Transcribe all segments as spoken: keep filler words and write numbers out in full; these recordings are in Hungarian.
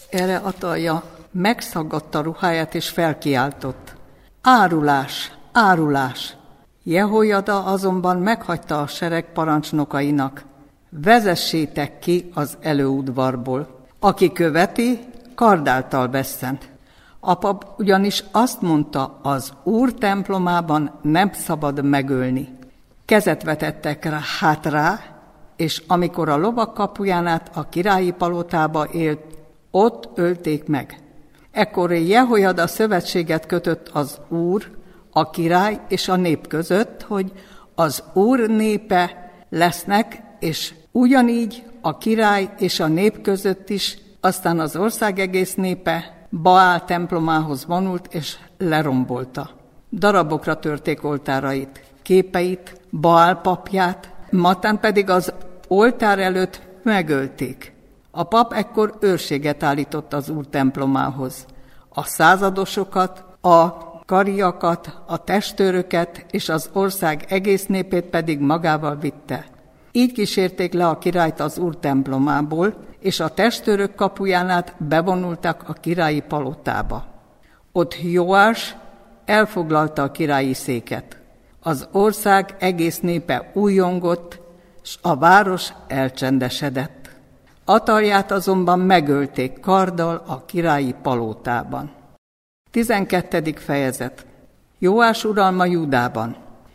Erre Atalja megszaggatta ruháját és felkiáltott: Árulás! Árulás! Jehojada azonban meghagyta a sereg parancsnokainak: Vezessétek ki az előudvarból. Aki követi, kardáltal vesszen. A pap ugyanis azt mondta, az Úr templomában nem szabad megölni. Kezet vetettek rá, hát rá, és amikor a lovak kapuján át a királyi palotába élt, ott ölték meg. Ekkor Jehojada szövetséget kötött az Úr, a király és a nép között, hogy az Úr népe lesznek, és ugyanígy a király és a nép között is, aztán az ország egész népe Baál templomához vonult és lerombolta. Darabokra törték oltárait, képeit, Baál papját, Matán pedig az oltár előtt megölték. A pap ekkor őrséget állított az Úr templomához. A századosokat, a kariakat, a testőröket és az ország egész népét pedig magával vitte. Így kísérték le a királyt az Úr templomából, és a testőrök kapuján át bevonultak a királyi palotába. Ott Joás elfoglalta a királyi széket. Az ország egész népe újjongott, s a város elcsendesedett. Atalját azonban megölték karddal a királyi palotában. tizenkettedik fejezet. Joás uralma Júdában.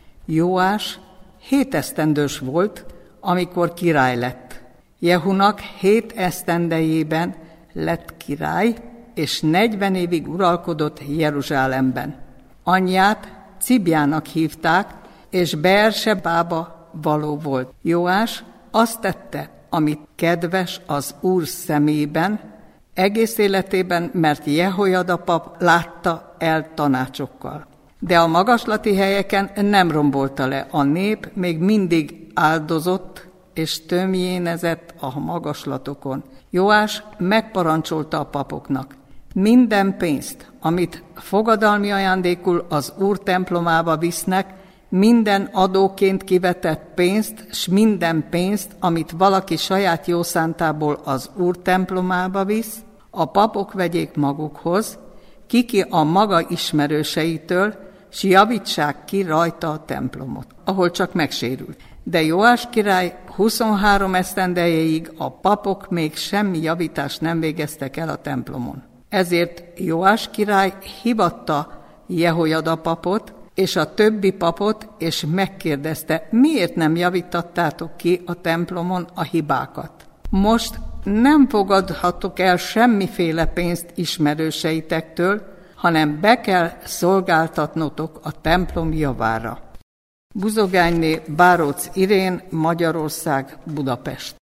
Joás hét esztendős volt, amikor király lett. Jehunak hét esztendejében lett király, és negyven évig uralkodott Jeruzsálemben. Anyját Cibjának hívták, és Beersebába való volt. Joás azt tette, amit kedves az Úr szemében, egész életében, mert Jehojada pap látta el tanácsokkal. De a magaslati helyeken nem rombolta le, a nép még mindig áldozott és tömjénezett a magaslatokon. Joás megparancsolta a papoknak: minden pénzt, amit fogadalmi ajándékul az Úr templomába visznek, minden adóként kivetett pénzt, s minden pénzt, amit valaki saját jószántából az Úr templomába visz, a papok vegyék magukhoz, kiki a maga ismerőseitől, s javítsák ki rajta a templomot, ahol csak megsérült. De Joás király huszonhárom esztendejeig a papok még semmi javítást nem végeztek el a templomon. Ezért Joás király hívatta Jehojada papot és a többi papot, és megkérdezte, miért nem javítattátok ki a templomon a hibákat. Most nem fogadhatok el semmiféle pénzt ismerőseitektől, hanem be kell szolgáltatnotok a templom javára. Buzogányné Báróc Irén, Magyarország, Budapest.